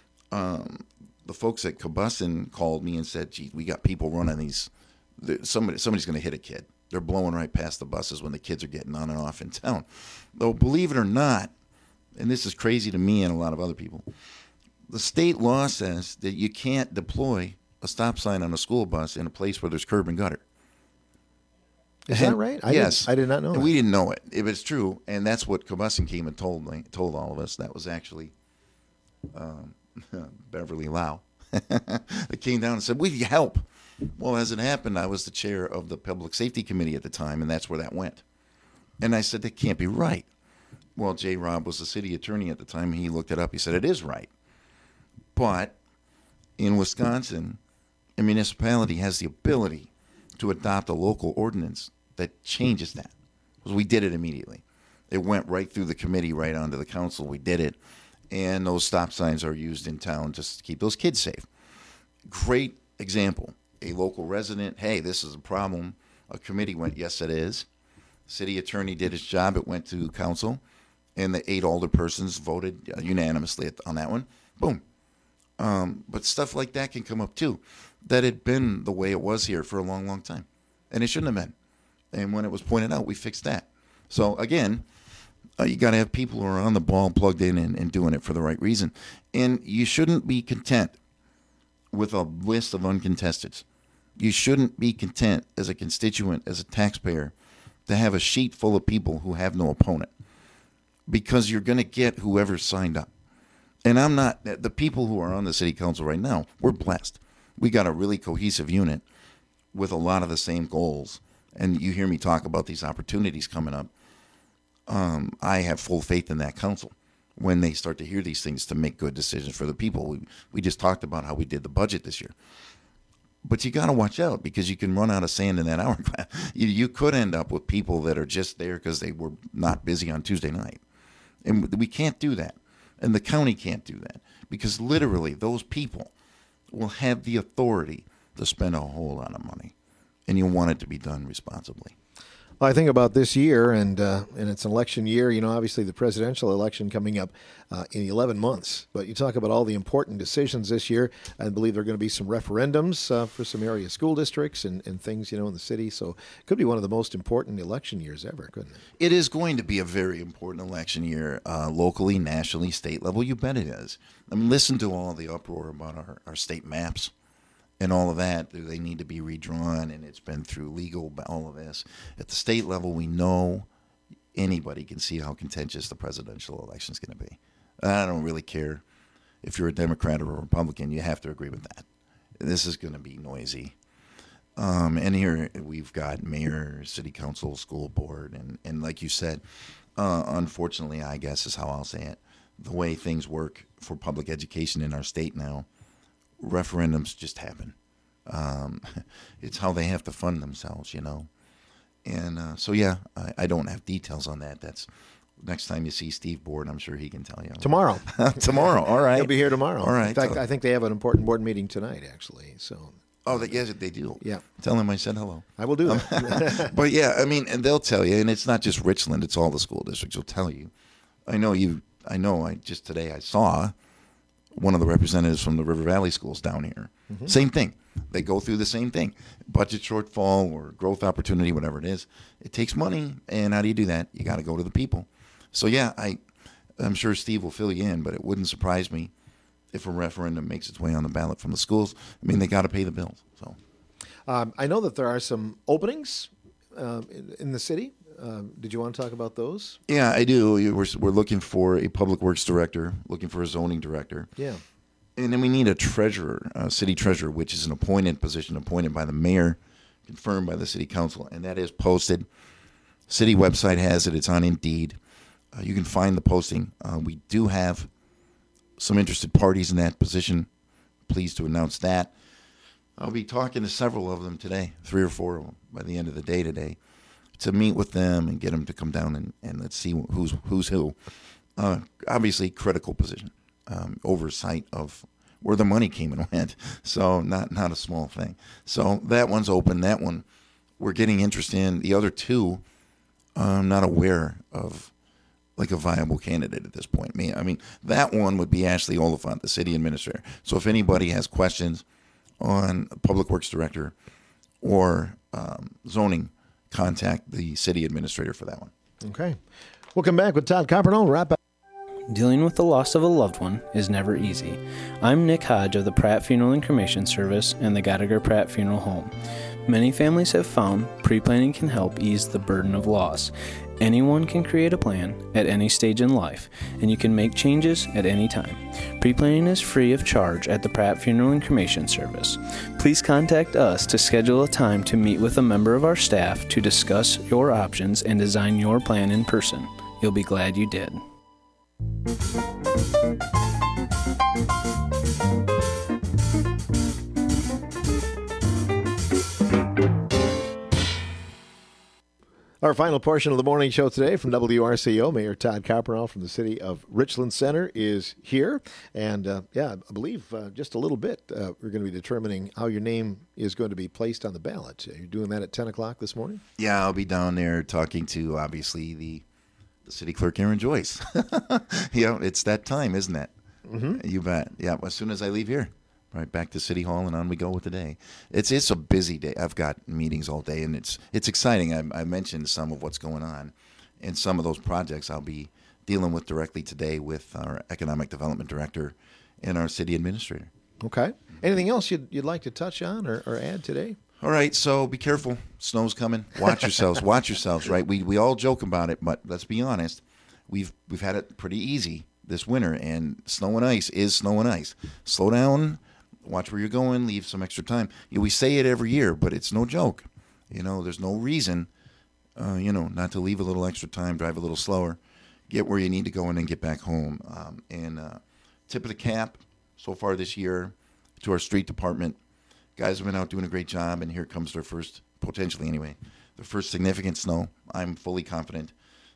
the folks at Cabusson called me and said, gee, we got people running these. Somebody's going to hit a kid. They're blowing right past the buses when the kids are getting on and off in town. Though, believe it or not, and this is crazy to me and a lot of other people, the state law says that you can't deploy a stop sign on a school bus in a place where there's curb and gutter. Is that right? Yes. I did not know that. We didn't know it. It was true, and that's what Cabusson came and told all of us. That was actually Beverly Lau. That came down and said, we need help. Well, as it happened, I was the chair of the Public Safety Committee at the time, and that's where that went. And I said, that can't be right. Well, J. Rob was the city attorney at the time. He looked it up. He said, it is right. But in Wisconsin, a municipality has the ability to adopt a local ordinance that changes that. Because we did it immediately. It went right through the committee, right onto the council. We did it. And those stop signs are used in town just to keep those kids safe. Great example. A local resident, hey, this is a problem. A committee went, yes, it is. City attorney did his job. It went to council. And the 8 older persons voted unanimously on that one. Boom. But stuff like that can come up too. That had been the way it was here for a long, long time. And it shouldn't have been. And when it was pointed out, we fixed that. So again, you got to have people who are on the ball, plugged in, and doing it for the right reason. And you shouldn't be content with a list of uncontesteds. You shouldn't be content as a constituent, as a taxpayer, to have a sheet full of people who have no opponent, because you're going to get whoever signed up. And I'm not, the people who are on the city council right now, we're blessed. We got a really cohesive unit with a lot of the same goals. And you hear me talk about these opportunities coming up. I have full faith in that council when they start to hear these things to make good decisions for the people. We just talked about how we did the budget this year. But you got to watch out, because you can run out of sand in that hourglass. You could end up with people that are just there because they were not busy on Tuesday night. And we can't do that. And the county can't do that, because literally those people will have the authority to spend a whole lot of money. And you want it to be done responsibly. Well, I think about this year, and it's an election year. You know, obviously the presidential election coming up in 11 months. But you talk about all the important decisions this year. I believe there are going to be some referendums for some area school districts and things, you know, in the city. So it could be one of the most important election years ever, couldn't it? It is going to be a very important election year, locally, nationally, state level. You bet it is. I mean, listen to all the uproar about our state maps. And all of that, they need to be redrawn, and it's been through legal, all of this. At the state level, we know anybody can see how contentious the presidential election is going to be. I don't really care if you're a Democrat or a Republican. You have to agree with that. This is going to be noisy. And here we've got mayor, city council, school board, and like you said, unfortunately, I guess is how I'll say it, the way things work for public education in our state now, referendums just happen. It's how they have to fund themselves, And so, yeah, I don't have details on that. That's next time you see Steve Board, I'm sure he can tell you. Tomorrow. Tomorrow, all right. He'll be here tomorrow. All right. In fact, I think they have an important board meeting tonight, actually. So. Oh, yes, they do. Yeah. Tell them I said hello. I will do that. But, yeah, I mean, and they'll tell you, and it's not just Richland, it's all the school districts will tell you. Just today I saw one of the representatives from the River Valley schools down here. Mm-hmm. Same thing. They go through the same thing. Budget shortfall or growth opportunity, whatever it is. It takes money, and how do you do that? You got to go to the people. So, yeah, I'm sure Steve will fill you in, but it wouldn't surprise me if a referendum makes its way on the ballot from the schools. I mean, they got to pay the bills. So, I know that there are some openings in the city. Did you want to talk about those? Yeah, I do. We're looking for a public works director, looking for a zoning director. Yeah. And then we need a treasurer, a city treasurer, which is an appointed position, appointed by the mayor, confirmed by the city council, and that is posted. City website has it. It's on Indeed. You can find the posting. We do have some interested parties in that position. Pleased to announce that. I'll be talking to several of them today, 3 or 4 of them, by the end of the day today, to meet with them and get them to come down and let's see who's who. Obviously, critical position. Oversight of where the money came and went. So not a small thing. So that one's open. That one we're getting interest in. The other two, I'm not aware of like a viable candidate at this point. I mean, that one would be Ashley Oliphant, the city administrator. So if anybody has questions on public works director or zoning, contact the city administrator for that one. Okay. We'll come back with Todd Coppernoll. Wrap up. Dealing with the loss of a loved one is never easy. I'm Nick Hodge of the Pratt Funeral and Cremation Service and the Gallagher Pratt Funeral Home. Many families have found pre-planning can help ease the burden of loss. Anyone can create a plan at any stage in life, and you can make changes at any time. Pre-planning is free of charge at the Pratt Funeral and Cremation Service. Please contact us to schedule a time to meet with a member of our staff to discuss your options and design your plan in person. You'll be glad you did. Our final portion of the morning show today from WRCO, Mayor Todd Coppernoll from the city of Richland Center is here. And I believe just a little bit, we're going to be determining how your name is going to be placed on the ballot. You're doing that at 10 o'clock this morning? Yeah, I'll be down there talking to, obviously, the city clerk, Aaron Joyce. It's that time, isn't it? Mm-hmm. You bet. Yeah, as soon as I leave here. Right back to City Hall, and on we go with the day. It's a busy day. I've got meetings all day, and it's exciting. I mentioned some of what's going on, and some of those projects I'll be dealing with directly today with our economic development director and our city administrator. Okay. Anything else you'd like to touch on or add today? All right. So be careful. Snow's coming. Watch yourselves. Watch yourselves. Right. We all joke about it, but let's be honest. We've had it pretty easy this winter, and snow and ice is snow and ice. Slow down. Watch where you're going. Leave some extra time. We say it every year, but it's no joke. There's no reason, not to leave a little extra time, drive a little slower, get where you need to go, and then get back home. Tip of the cap so far this year to our street department. Guys have been out doing a great job, and here comes their first, potentially anyway, their first significant snow. I'm fully confident,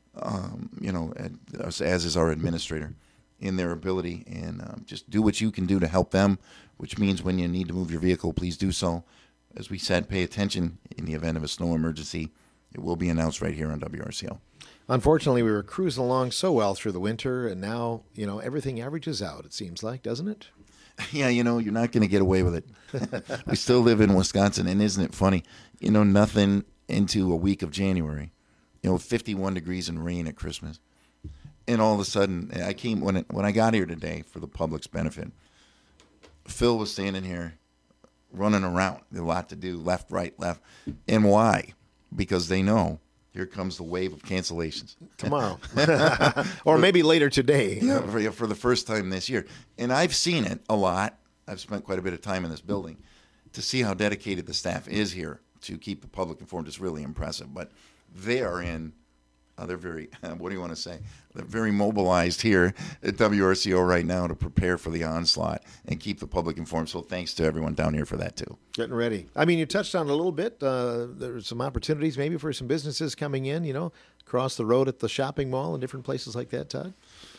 as is our administrator, in their ability, and just do what you can do to help them, which means when you need to move your vehicle, please do so. As we said, pay attention in the event of a snow emergency. It will be announced right here on WRCO. Unfortunately, we were cruising along so well through the winter, and now, everything averages out, it seems like, doesn't it? Yeah, you're not going to get away with it. We still live in Wisconsin, and isn't it funny? Nothing into a week of January. 51 degrees and rain at Christmas. And all of a sudden, I came when I got here today for the public's benefit. Phil was standing here, running around. A lot to do, left, right, left. And why? Because they know here comes the wave of cancellations tomorrow, or maybe later today. Yeah, for the first time this year. And I've seen it a lot. I've spent quite a bit of time in this building, to see how dedicated the staff is here to keep the public informed is really impressive. But they are they're very, what do you want to say? They're very mobilized here at WRCO right now to prepare for the onslaught and keep the public informed. So thanks to everyone down here for that, too. Getting ready. I mean, you touched on it a little bit. There's some opportunities maybe for some businesses coming in, across the road at the shopping mall and different places like that, Todd?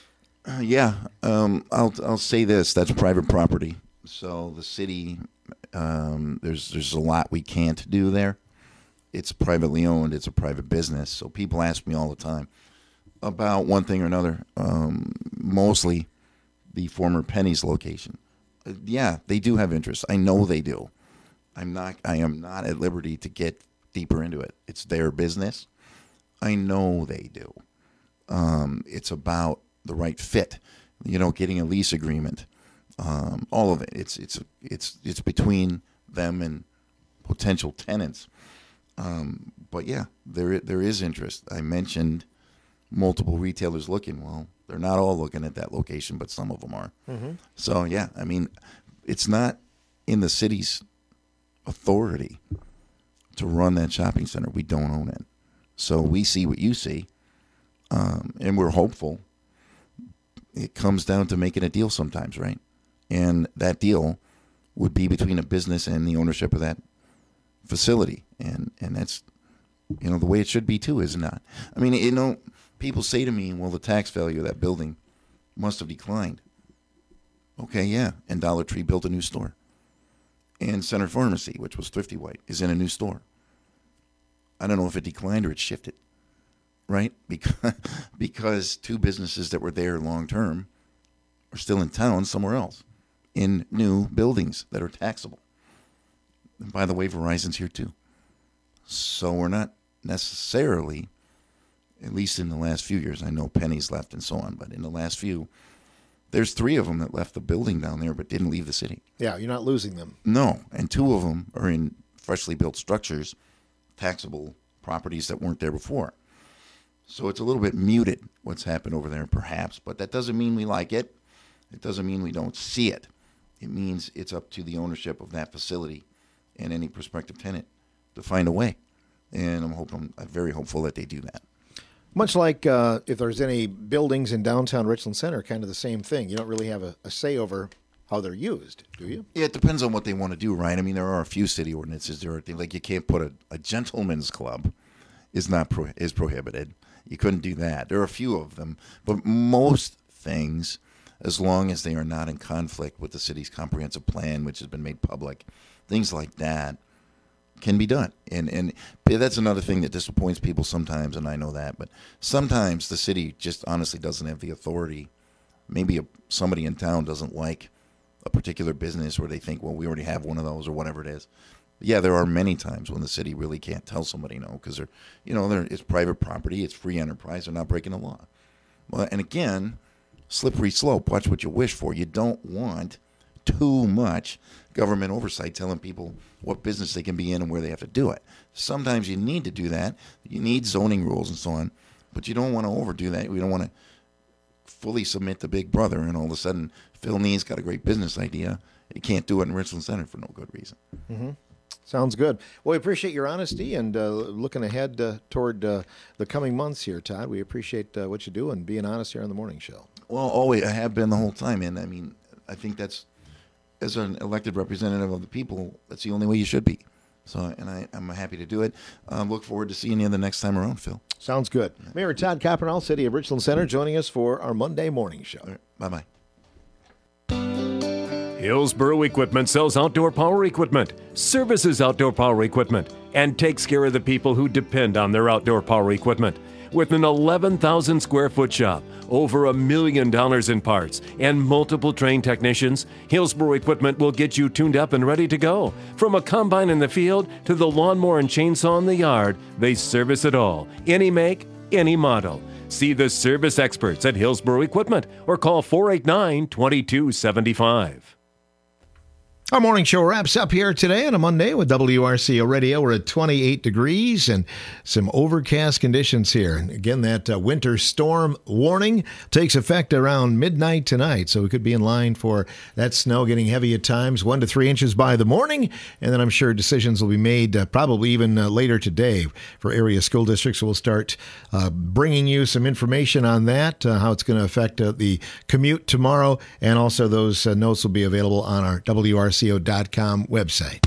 I'll say this. That's private property. So the city, there's a lot we can't do there. It's privately owned. It's a private business. So people ask me all the time about one thing or another, mostly the former Penny's location. They do have interest. I know they do. I am not at liberty to get deeper into it. It's their business. I know they do. It's about the right fit, getting a lease agreement, all of it. It's between them and potential tenants. But there is interest. I mentioned multiple retailers looking. Well, they're not all looking at that location, but some of them are. Mm-hmm. So it's not in the city's authority to run that shopping center. We don't own it. So we see what you see, and we're hopeful. It comes down to making a deal sometimes, right? And that deal would be between a business and the ownership of that facility, and that's the way it should be too, is it not? I mean, people say to me, well, the tax value of that building must have declined. Okay, yeah, and Dollar Tree built a new store, and Center Pharmacy, which was Thrifty White, is in a new store. I don't know if it declined or it shifted, right? Because two businesses that were there long term are still in town somewhere else in new buildings that are taxable. And by the way, Verizon's here too. So we're not necessarily, at least in the last few years, I know Penny's left and so on, but in the last few, there's 3 of them that left the building down there but didn't leave the city. Yeah, you're not losing them. No, and 2 of them are in freshly built structures, taxable properties that weren't there before. So it's a little bit muted what's happened over there perhaps, but that doesn't mean we like it. It doesn't mean we don't see it. It means it's up to the ownership of that facility and any prospective tenant to find a way. And I'm very hopeful that they do that. Much like if there's any buildings in downtown Richland Center, kind of the same thing. You don't really have a say over how they're used, do you? Yeah, it depends on what they want to do, right? I mean, there are a few city ordinances. There are things like you can't put a gentleman's club is prohibited. You couldn't do that. There are a few of them. But most things, as long as they are not in conflict with the city's comprehensive plan, which has been made public, things like that can be done. And that's another thing that disappoints people sometimes, and I know that. But sometimes the city just honestly doesn't have the authority. Maybe somebody in town doesn't like a particular business, or they think, well, we already have one of those, or whatever it is. Yeah, there are many times when the city really can't tell somebody no, because it's private property, it's free enterprise, they're not breaking the law. Well, and again, slippery slope. Watch what you wish for. You don't want too much government oversight telling people what business they can be in and where they have to do it. Sometimes you need to do that. You need zoning rules and so on, but you don't want to overdo that. We don't want to fully submit to Big Brother, and all of a sudden Phil Nee's got a great business idea. He can't do it in Richland Center for no good reason. Mm-hmm. Sounds good. Well, we appreciate your honesty and looking ahead toward the coming months here, Todd. We appreciate what you do and being honest here on the morning show. Well, always. I have been the whole time, and I mean, I think that's, as an elected representative of the people, that's the only way you should be. So, and I'm happy to do it. Look forward to seeing you the next time around, Phil. Sounds good. Mayor Todd Coppernall, City of Richland Center, joining us for our Monday morning show. Right, bye-bye. Hillsboro Equipment sells outdoor power equipment, services outdoor power equipment, and takes care of the people who depend on their outdoor power equipment. With an 11,000 square foot shop, over $1 million in parts, and multiple trained technicians, Hillsboro Equipment will get you tuned up and ready to go. From a combine in the field to the lawnmower and chainsaw in the yard, they service it all. Any make, any model. See the service experts at Hillsboro Equipment or call 489-2275. Our morning show wraps up here today on a Monday with WRCO Radio. We're at 28 degrees and some overcast conditions here. And again, that winter storm warning takes effect around midnight tonight. So we could be in line for that snow getting heavy at times, 1 to 3 inches by the morning. And then I'm sure decisions will be made probably even later today for area school districts. So we'll start bringing you some information on that, how it's going to affect the commute tomorrow. And also those notes will be available on our WRCO.com website.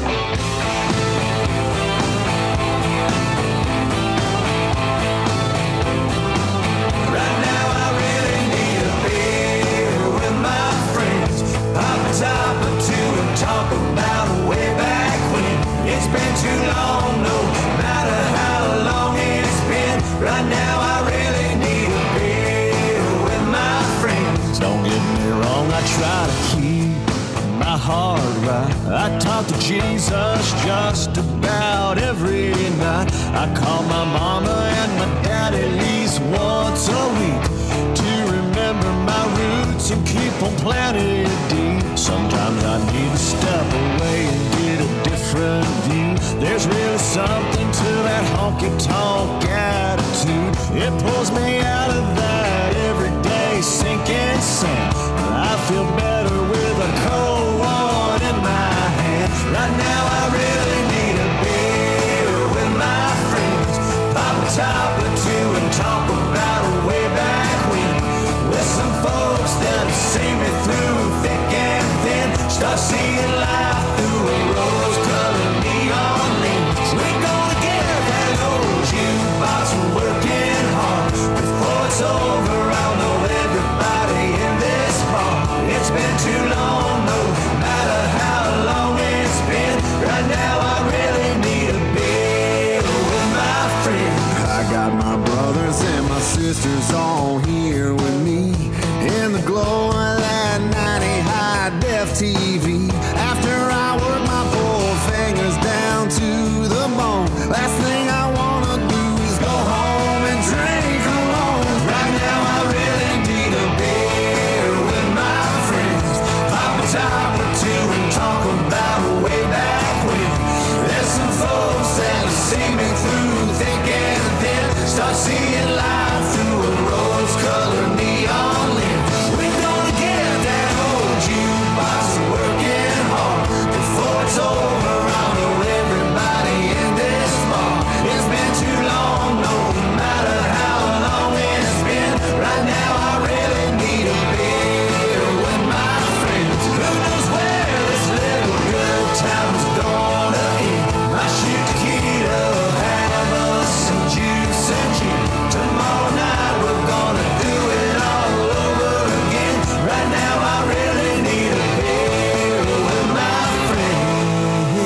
I talk to Jesus just about every night. I call my mama and my dad at least once a week to remember my roots and keep on planted deep. Sometimes I need to step away and get a different view. There's really something to that honky-tonk attitude. It pulls me out of that everyday sinking sand. I feel better with a cold one in my hand. Right now I really need a beer with my friends. Pop a top or two and talk about way back when. With some folks that'll see me through thick and thin. Start seeing life through a rose-colored neon lens. We're gonna get that old jukebox working hard. Before it's over, I'll know everybody in this bar. It's been too long, no matter how long it's been. Right now I really need a beer with my friends. I got my brothers and my sisters all here with me in the glow of that 90 high-def TV. After I work my poor fingers down to the bone, last thing I wanna do is go home and drink alone. Right now I really need a beer with my friends. Pop a top or two and talk about way back when. There's some folks that'll see me through thick and thin. Start seeing life through a rose-colored neon lens. We're gonna get that old jukebox working hard. Before it's over, I'll know everybody in this bar. It's been too long, no matter how long it's been. Right now I really need a beer with my friends. Who knows where this little good time's gonna end? Might shoot tequila, have us some juice and gin. Tomorrow night we're gonna do it all over again. Right now I really need a beer with my friends.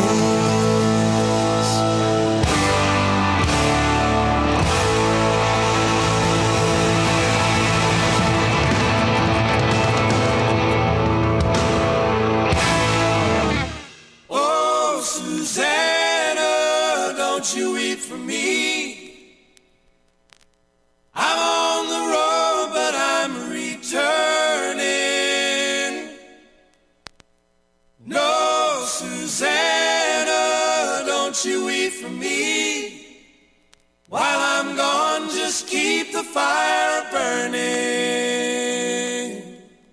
Oh, Susanna, don't you weep for me. I'm on the road, but I'm returning. No, Susanna, don't you weep for me. While I'm gone, just keep the fire burning.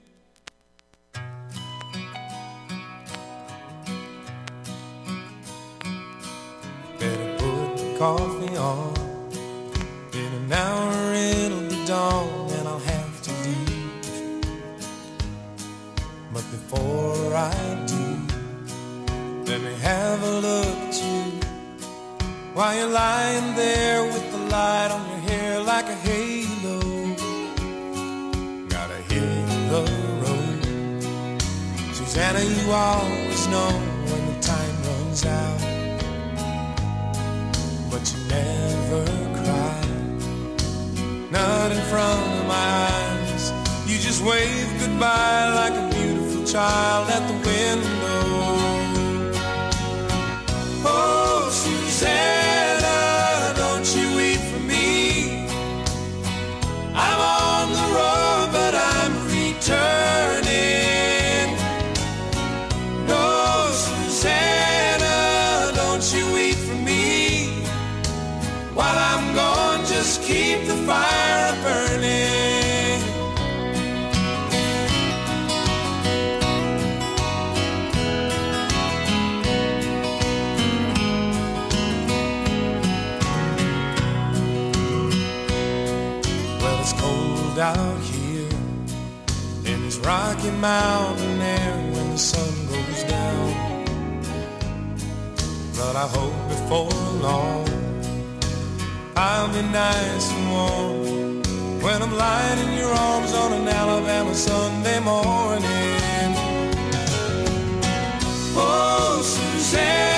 Better put the coffee on. In an hour it'll be dawn and I'll have to leave. But before I do, let me have a look at you. While you're lying there with the light on your hair like a halo. Gotta hit the road. Susanna, you always know when the time runs out. But you never cry, not in front of my eyes. You just wave goodbye like a beautiful child at the window. Oh, Susanna, don't you weep for me. I'm on the road, but I'm returning. No, cold out here in this Rocky Mountain air when the sun goes down. But I hope before long I'll be nice and warm when I'm lying in your arms on an Alabama Sunday morning. Oh, Suzanne,